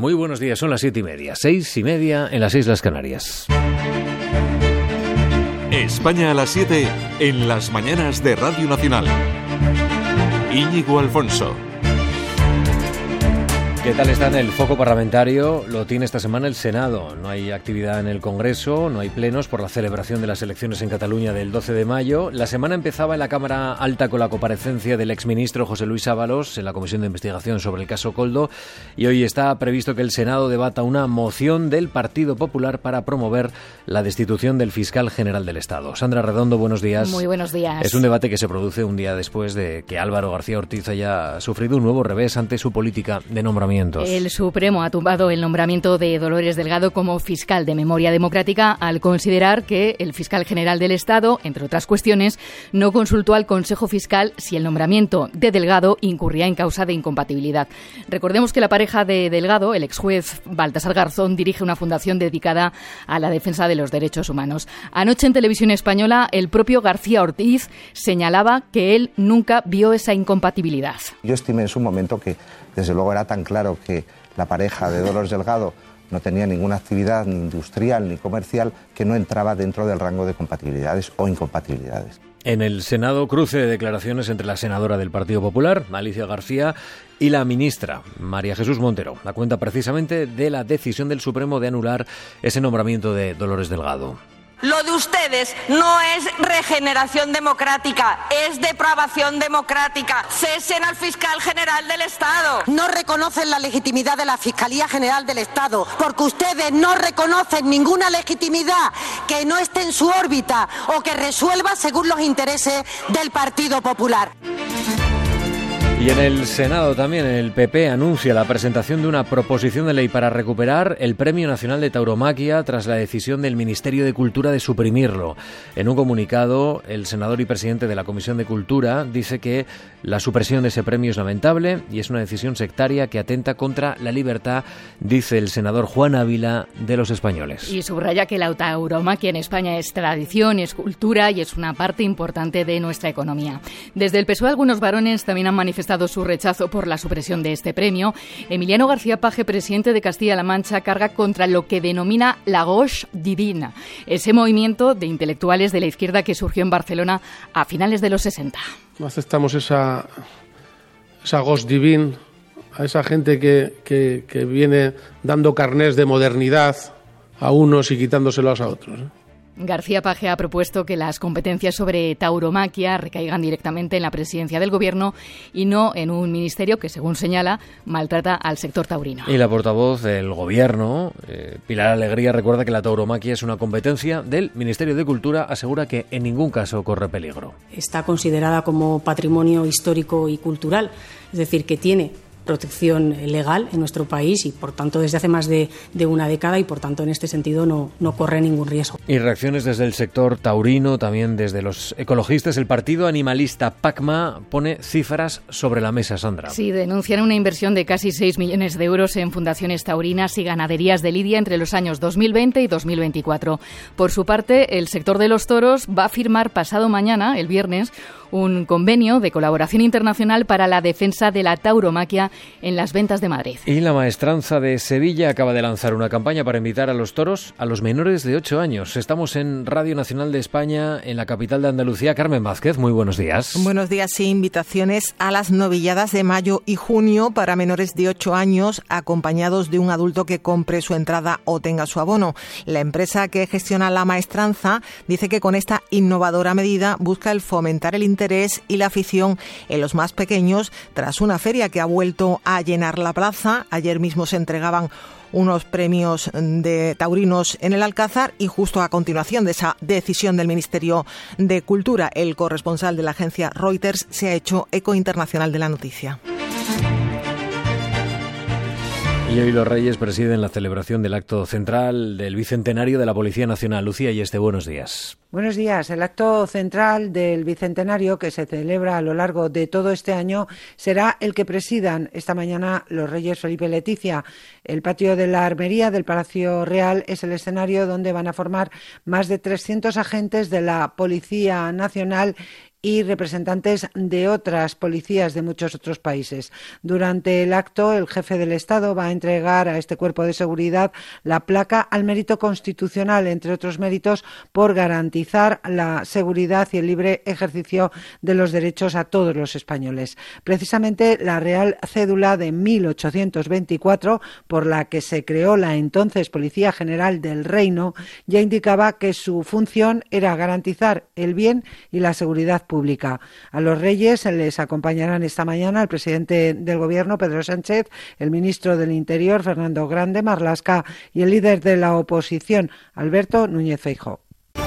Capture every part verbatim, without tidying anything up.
Muy buenos días, son las siete y media, seis y media en las Islas Canarias. España a las siete en las mañanas de Radio Nacional. Íñigo Alfonso. ¿Qué tal está en el foco parlamentario? Lo tiene esta semana el Senado. No hay actividad en el Congreso, no hay plenos por la celebración de las elecciones en Cataluña del doce de mayo. La semana empezaba en la Cámara Alta con la comparecencia del exministro José Luis Ábalos en la Comisión de Investigación sobre el caso Koldo, y hoy está previsto que el Senado debata una moción del Partido Popular para promover la destitución del fiscal general del Estado. Sandra Redondo, buenos días. Muy buenos días. Es un debate que se produce un día después de que Álvaro García Ortiz haya sufrido un nuevo revés ante su política de nombramiento. El Supremo ha tumbado el nombramiento de Dolores Delgado como fiscal de Memoria Democrática al considerar que el fiscal general del Estado, entre otras cuestiones, no consultó al Consejo Fiscal si el nombramiento de Delgado incurría en causa de incompatibilidad. Recordemos que la pareja de Delgado, el exjuez Baltasar Garzón, dirige una fundación dedicada a la defensa de los derechos humanos. Anoche en Televisión Española, el propio García Ortiz señalaba que él nunca vio esa incompatibilidad. Yo estimé en su momento que desde luego era tan claro que la pareja de Dolores Delgado no tenía ninguna actividad ni industrial ni comercial que no entraba dentro del rango de compatibilidades o incompatibilidades. En el Senado, cruce de declaraciones entre la senadora del Partido Popular, Alicia García, y la ministra, María Jesús Montero. Da cuenta precisamente de la decisión del Supremo de anular ese nombramiento de Dolores Delgado. Lo de ustedes no es regeneración democrática, es depravación democrática. Cesen al fiscal general del Estado. No reconocen la legitimidad de la Fiscalía General del Estado, porque ustedes no reconocen ninguna legitimidad que no esté en su órbita o que resuelva según los intereses del Partido Popular. Y en el Senado también el P P anuncia la presentación de una proposición de ley para recuperar el Premio Nacional de Tauromaquia tras la decisión del Ministerio de Cultura de suprimirlo. En un comunicado, el senador y presidente de la Comisión de Cultura dice que la supresión de ese premio es lamentable y es una decisión sectaria que atenta contra la libertad, dice el senador Juan Ávila, de los españoles. Y subraya que la tauromaquia en España es tradición, es cultura y es una parte importante de nuestra economía. Desde el P S O E algunos varones también han manifestado su rechazo por la supresión de este premio. Emiliano García Paje, presidente de Castilla-La Mancha, carga contra lo que denomina la gauche divina, ese movimiento de intelectuales de la izquierda que surgió en Barcelona a finales de los sesenta. No aceptamos esa, esa gauche divine, a esa gente que, que, que viene dando carnés de modernidad a unos y quitándoselos a otros, ¿eh? García Paje ha propuesto que las competencias sobre tauromaquia recaigan directamente en la presidencia del Gobierno y no en un ministerio que, según señala, maltrata al sector taurino. Y la portavoz del Gobierno, eh, Pilar Alegría, recuerda que la tauromaquia es una competencia del Ministerio de Cultura, asegura que en ningún caso corre peligro. Está considerada como patrimonio histórico y cultural, es decir, que tiene protección legal en nuestro país y, por tanto, desde hace más de, de una década y, por tanto, en este sentido no, no corre ningún riesgo. Y reacciones desde el sector taurino, también desde los ecologistas. El partido animalista PACMA pone cifras sobre la mesa, Sandra. Sí, denuncian una inversión de casi seis millones de euros en fundaciones taurinas y ganaderías de lidia entre los años dos mil veinte y dos mil veinticuatro. Por su parte, el sector de los toros va a firmar pasado mañana, el viernes, un convenio de colaboración internacional para la defensa de la tauromaquia en las ventas de Madrid. Y la Maestranza de Sevilla acaba de lanzar una campaña para invitar a los toros a los menores de ocho años. Estamos en Radio Nacional de España, en la capital de Andalucía. Carmen Vázquez, muy buenos días. Buenos días, sí, invitaciones a las novilladas de mayo y junio para menores de ocho años, acompañados de un adulto que compre su entrada o tenga su abono. La empresa que gestiona la Maestranza dice que con esta innovadora medida busca el fomentar el interés y la afición en los más pequeños tras una feria que ha vuelto a llenar la plaza. Ayer mismo se entregaban unos premios de taurinos en el Alcázar y justo a continuación de esa decisión del Ministerio de Cultura, el corresponsal de la agencia Reuters se ha hecho eco internacional de la noticia. Y hoy los Reyes presiden la celebración del acto central del Bicentenario de la Policía Nacional. Lucía Yeste, buenos días. Buenos días. El acto central del Bicentenario, que se celebra a lo largo de todo este año, será el que presidan esta mañana los Reyes Felipe y Leticia. El patio de la Armería del Palacio Real es el escenario donde van a formar más de trescientos agentes de la Policía Nacional y representantes de otras policías de muchos otros países. Durante el acto, el jefe del Estado va a entregar a este cuerpo de seguridad la placa al mérito constitucional, entre otros méritos, por garantizar la seguridad y el libre ejercicio de los derechos a todos los españoles. Precisamente la Real Cédula de mil ochocientos veinticuatro, por la que se creó la entonces Policía General del Reino, ya indicaba que su función era garantizar el bien y la seguridad pública. A los reyes les acompañarán esta mañana el presidente del Gobierno, Pedro Sánchez, el ministro del Interior, Fernando Grande Marlaska, y el líder de la oposición, Alberto Núñez Feijóo.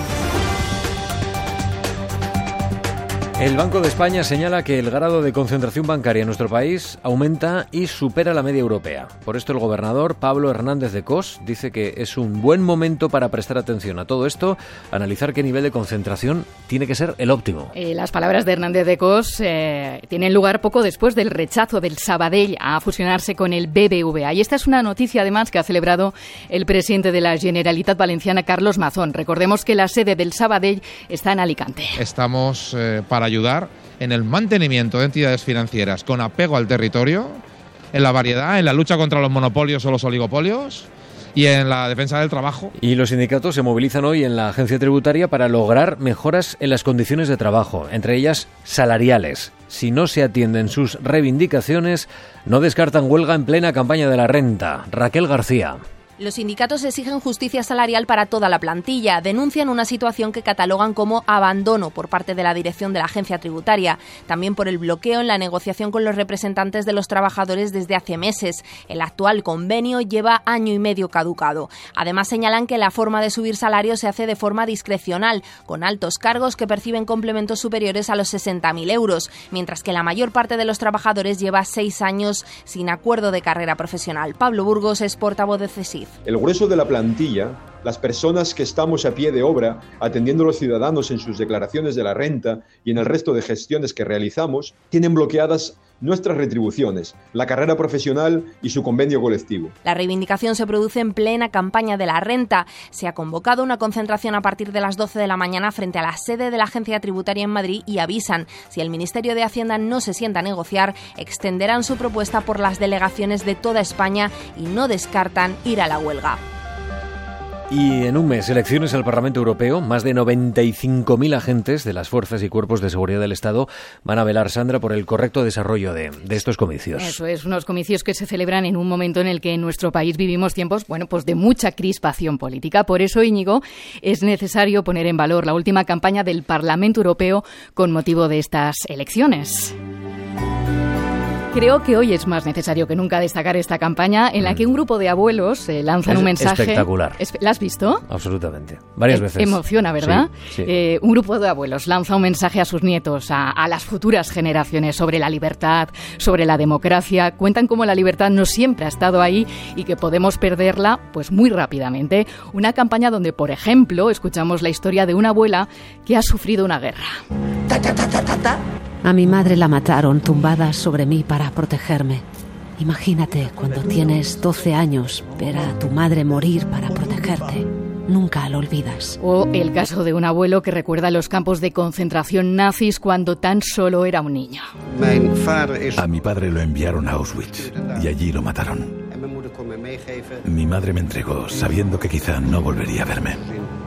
El Banco de España señala que el grado de concentración bancaria en nuestro país aumenta y supera la media europea. Por esto el gobernador Pablo Hernández de Cos dice que es un buen momento para prestar atención a todo esto, analizar qué nivel de concentración tiene que ser el óptimo. Eh, las palabras de Hernández de Cos eh, tienen lugar poco después del rechazo del Sabadell a fusionarse con el B B V A. Y esta es una noticia además que ha celebrado el presidente de la Generalitat Valenciana, Carlos Mazón. Recordemos que la sede del Sabadell está en Alicante. Estamos eh, para ayudar en el mantenimiento de entidades financieras con apego al territorio, en la variedad, en la lucha contra los monopolios o los oligopolios y en la defensa del trabajo. Y los sindicatos se movilizan hoy en la agencia tributaria para lograr mejoras en las condiciones de trabajo, entre ellas salariales. Si no se atienden sus reivindicaciones, no descartan huelga en plena campaña de la renta. Raquel García. Los sindicatos exigen justicia salarial para toda la plantilla. Denuncian una situación que catalogan como abandono por parte de la dirección de la agencia tributaria. También por el bloqueo en la negociación con los representantes de los trabajadores desde hace meses. El actual convenio lleva año y medio caducado. Además señalan que la forma de subir salarios se hace de forma discrecional, con altos cargos que perciben complementos superiores a los sesenta mil euros, mientras que la mayor parte de los trabajadores lleva seis años sin acuerdo de carrera profesional. Pablo Burgos es portavoz de CESIF. El grueso de la plantilla, las personas que estamos a pie de obra atendiendo a los ciudadanos en sus declaraciones de la renta y en el resto de gestiones que realizamos, tienen bloqueadas nuestras retribuciones, la carrera profesional y su convenio colectivo. La reivindicación se produce en plena campaña de la renta. Se ha convocado una concentración a partir de las doce de la mañana frente a la sede de la agencia tributaria en Madrid y avisan, si el Ministerio de Hacienda no se sienta a negociar, extenderán su propuesta por las delegaciones de toda España y no descartan ir a la huelga. Y en un mes, elecciones al Parlamento Europeo, más de noventa y cinco mil agentes de las fuerzas y cuerpos de seguridad del Estado van a velar, Sandra, por el correcto desarrollo de, de estos comicios. Eso es, unos comicios que se celebran en un momento en el que en nuestro país vivimos tiempos, bueno, pues de mucha crispación política. Por eso, Íñigo, es necesario poner en valor la última campaña del Parlamento Europeo con motivo de estas elecciones. Creo que hoy es más necesario que nunca destacar esta campaña en la que un grupo de abuelos eh, lanzan es un mensaje. Espectacular. ¿La has visto? Absolutamente. Varias e- veces. Emociona, ¿verdad? Sí, sí. Eh, un grupo de abuelos lanza un mensaje a sus nietos, a, a las futuras generaciones, sobre la libertad, sobre la democracia. Cuentan cómo la libertad no siempre ha estado ahí y que podemos perderla pues muy rápidamente. Una campaña donde, por ejemplo, escuchamos la historia de una abuela que ha sufrido una guerra. Ta, ta, ta, ta, ta, ta. A mi madre la mataron tumbada sobre mí para protegerme. Imagínate cuando tienes doce años ver a tu madre morir para protegerte. Nunca lo olvidas. O el caso de un abuelo que recuerda los campos de concentración nazis cuando tan solo era un niño. A mi padre lo enviaron a Auschwitz y allí lo mataron. Mi madre me entregó sabiendo que quizá no volvería a verme.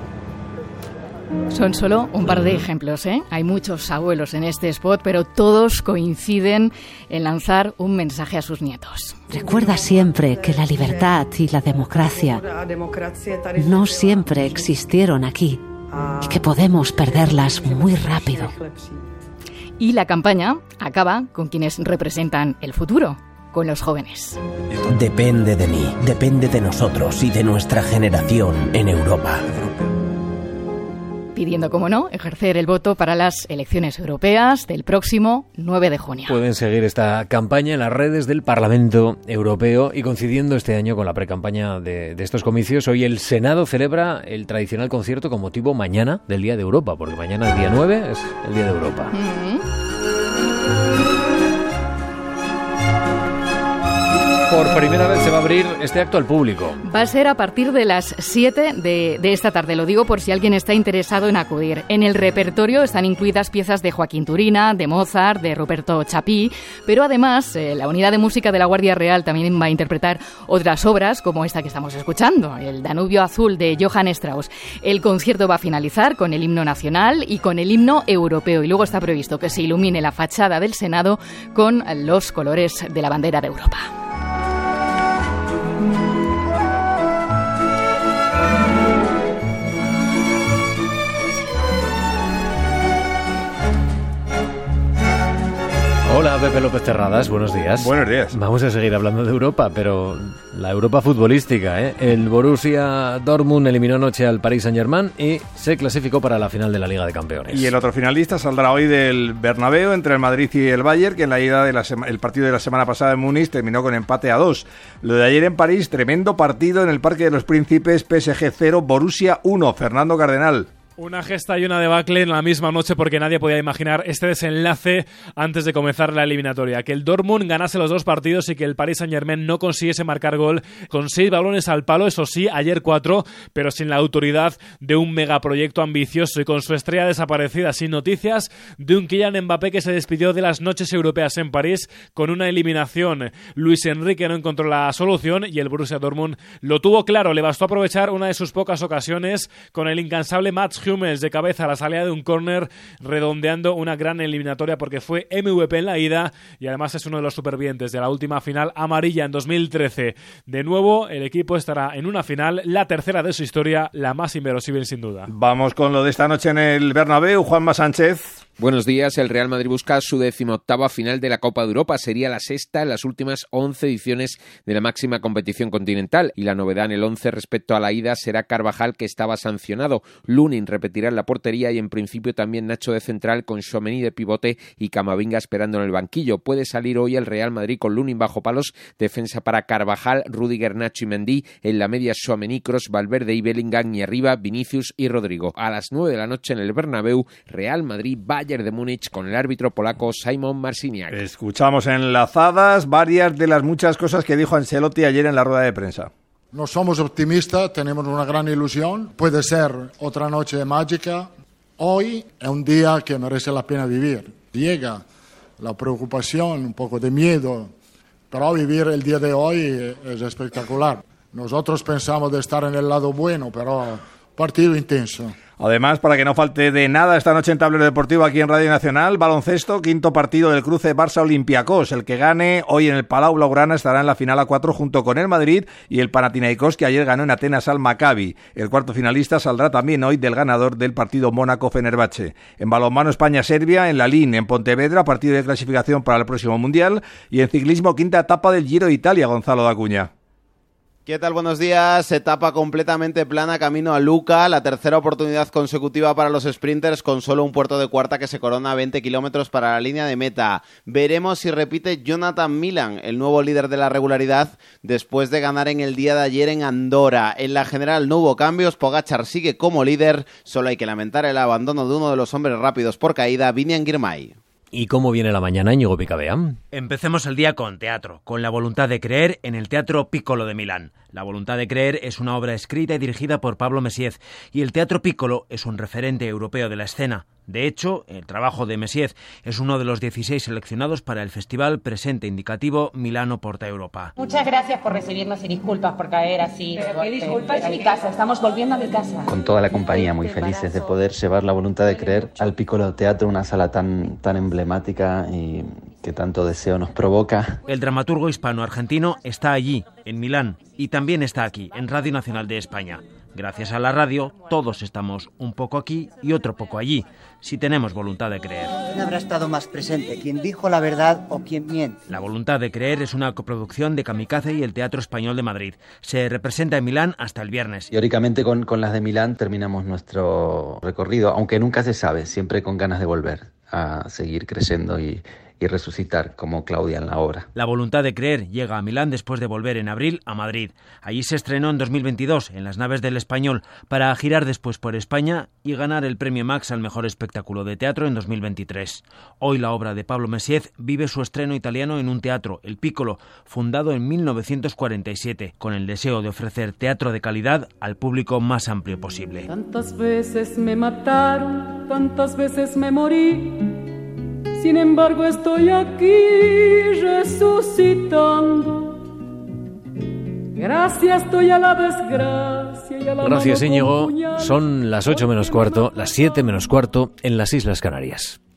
Son solo un par de ejemplos, ¿eh? Hay muchos abuelos en este spot, pero todos coinciden en lanzar un mensaje a sus nietos. Recuerda siempre que la libertad y la democracia no siempre existieron aquí y que podemos perderlas muy rápido. Y la campaña acaba con quienes representan el futuro, con los jóvenes. Depende de mí, depende de nosotros y de nuestra generación en Europa. Pidiendo, como no, ejercer el voto para las elecciones europeas del próximo nueve de junio. Pueden seguir esta campaña en las redes del Parlamento Europeo y coincidiendo este año con la precampaña de, de estos comicios, hoy el Senado celebra el tradicional concierto con motivo mañana del Día de Europa, porque mañana el día nueve es el Día de Europa. Mm-hmm. por primera vez se va a abrir este acto al público. Va a ser a partir de las siete de, de esta tarde, lo digo por si alguien está interesado en acudir. En el repertorio están incluidas piezas de Joaquín Turina, de Mozart, de Roberto Chapí, pero además eh, la Unidad de Música de la Guardia Real también va a interpretar otras obras como esta que estamos escuchando, el Danubio Azul de Johann Strauss. El concierto va a finalizar con el himno nacional y con el himno europeo, y luego está previsto que se ilumine la fachada del Senado con los colores de la bandera de Europa. Hola, Pepe López Terradas, buenos días. Buenos días. Vamos a seguir hablando de Europa, pero la Europa futbolística, ¿eh? El Borussia Dortmund eliminó anoche al Paris Saint-Germain y se clasificó para la final de la Liga de Campeones. Y el otro finalista saldrá hoy del Bernabéu entre el Madrid y el Bayern, que en la ida del sema- partido de la semana pasada en Múnich terminó con empate a dos. Lo de ayer en París, tremendo partido en el Parque de los Príncipes, P S G cero, Borussia uno, Fernando Cardenal. Una gesta y una debacle en la misma noche porque nadie podía imaginar este desenlace antes de comenzar la eliminatoria. Que el Dortmund ganase los dos partidos y que el Paris Saint-Germain no consiguiese marcar gol con seis balones al palo, eso sí, ayer cuatro, pero sin la autoridad de un megaproyecto ambicioso y con su estrella desaparecida, sin noticias de un Kylian Mbappé que se despidió de las noches europeas en París con una eliminación. Luis Enrique no encontró la solución y el Borussia Dortmund lo tuvo claro. Le bastó aprovechar una de sus pocas ocasiones con el incansable Mats Hummels de cabeza a la salida de un córner, redondeando una gran eliminatoria porque fue M V P en la ida y además es uno de los supervivientes de la última final amarilla en dos mil trece. De nuevo, el equipo estará en una final, la tercera de su historia, la más inverosímil sin duda. Vamos con lo de esta noche en el Bernabéu, Juanma Sánchez. Buenos días. El Real Madrid busca su decimoctava final de la Copa de Europa. Sería la sexta en las últimas once ediciones de la máxima competición continental. Y la novedad en el once respecto a la ida será Carvajal, que estaba sancionado. Lunin repetirá en la portería y en principio también Nacho de central, con Tchouaméni de pivote y Camavinga esperando en el banquillo. Puede salir hoy el Real Madrid con Lunin bajo palos, defensa para Carvajal, Rüdiger, Nacho y Mendy. En la media Tchouaméni, Kroos, Valverde y Bellingham, y arriba Vinicius y Rodrigo. A las nueve de la noche en el Bernabéu, Real Madrid Bayern de Múnich con el árbitro polaco Szymon Marciniak. Escuchamos enlazadas varias de las muchas cosas que dijo Ancelotti ayer en la rueda de prensa. No somos optimistas, tenemos una gran ilusión. Puede ser otra noche mágica. Hoy es un día que merece la pena vivir. Llega la preocupación, un poco de miedo, pero vivir el día de hoy es espectacular. Nosotros pensamos de estar en el lado bueno, pero partido intenso. Además, para que no falte de nada esta noche en Tablero Deportivo aquí en Radio Nacional, baloncesto, quinto partido del cruce Barça-Olympiacos. El que gane hoy en el Palau Blaugrana estará en la final a cuatro junto con el Madrid y el Panathinaikos, que ayer ganó en Atenas al Maccabi. El cuarto finalista saldrá también hoy del ganador del partido Mónaco-Fenerbahce. En balonmano España-Serbia, en la L I N, en Pontevedra, partido de clasificación para el próximo Mundial. Y en ciclismo, quinta etapa del Giro de Italia, Gonzalo Dacuña. ¿Qué tal? Buenos días. Etapa completamente plana camino a Lucca, la tercera oportunidad consecutiva para los sprinters con solo un puerto de cuarta que se corona a veinte kilómetros para la línea de meta. Veremos si repite Jonathan Milan, el nuevo líder de la regularidad, después de ganar en el día de ayer en Andorra. En la general no hubo cambios, Pogačar sigue como líder, solo hay que lamentar el abandono de uno de los hombres rápidos por caída, Vinian Girmay. ¿Y cómo viene la mañana, Íñigo Picabea? Empecemos el día con teatro, con La voluntad de creer en el Teatro Piccolo de Milán. La voluntad de creer es una obra escrita y dirigida por Pablo Messiez, y el Teatro Piccolo es un referente europeo de la escena. De hecho, el trabajo de Messiez es uno de los dieciséis seleccionados para el festival presente indicativo Milano Porta Europa. Muchas gracias por recibirnos y disculpas por caer así. Pero qué disculpas, es mi casa, estamos volviendo a mi casa. Con toda la compañía muy felices de poder llevar La voluntad de creer al Piccolo Teatro, una sala tan, tan emblemática y que tanto deseo nos provoca. El dramaturgo hispano-argentino está allí, en Milán, y también está aquí, en Radio Nacional de España. Gracias a la radio, todos estamos un poco aquí y otro poco allí, si tenemos voluntad de creer. ¿Quién habrá estado más presente? ¿Quién dijo la verdad o quién miente? La voluntad de creer es una coproducción de Kamikaze y el Teatro Español de Madrid. Se representa en Milán hasta el viernes. Teóricamente con, con las de Milán terminamos nuestro recorrido, aunque nunca se sabe, siempre con ganas de volver a seguir creciendo y, y resucitar como Claudia en la obra. La voluntad de creer llega a Milán después de volver en abril a Madrid. Allí se estrenó en dos mil veintidós en las naves del Español para girar después por España y ganar el premio Max al mejor espectáculo de teatro en dos mil veintitrés. Hoy la obra de Pablo Messiez vive su estreno italiano en un teatro, el Piccolo, fundado en mil novecientos cuarenta y siete, con el deseo de ofrecer teatro de calidad al público más amplio posible. Tantas veces me mataron, tantas veces me morí. Sin embargo, estoy aquí resucitando. Gracias estoy a la desgracia y a la Gracias, Íñigo. Son las ocho menos cuarto, las siete menos cuarto en las Islas Canarias.